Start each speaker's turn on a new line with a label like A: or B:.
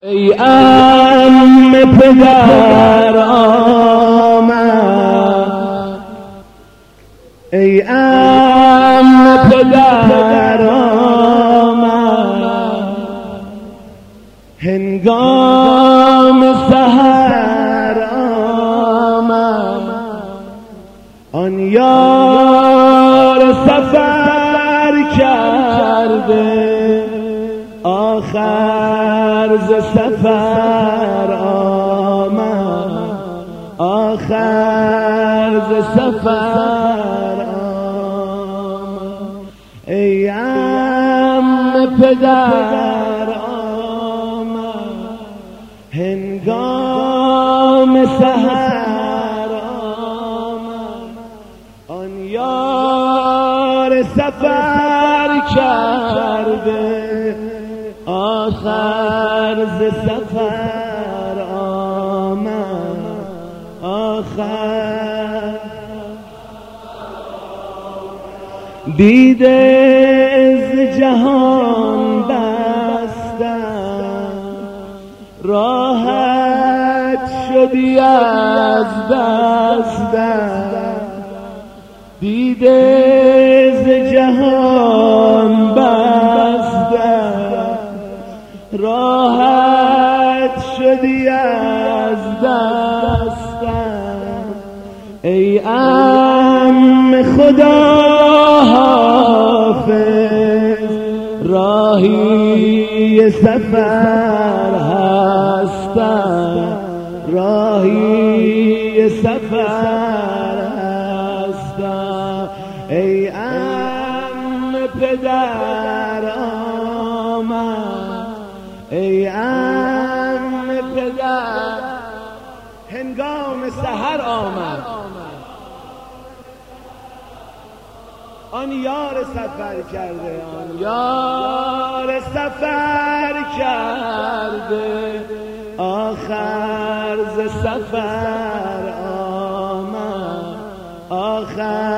A: ای عم پدر آمد، ای عم پدر آمد، هنگام سحر آمد، آن یار سفر کرده آخر ز سفر آمد، آخر ز سفر آمد. ای عم پدر آمد، هنگام سحر آمد، آن یار سفر کرده آخر ز سفر آمد، آخر دیده ز جهان بستم، راحت شدی از دستم، دیده ز جهان بستم، راحت شدی از دستم. ای عم خدا حافظ، راهی سفر هستم، راهی سفر هستم. ای عم پدر آمد، ای عم پدر، هنگام سحر آمد، آن یار سفر کرده، آن یار سفر کرده آخر ز سفر آمد، آخر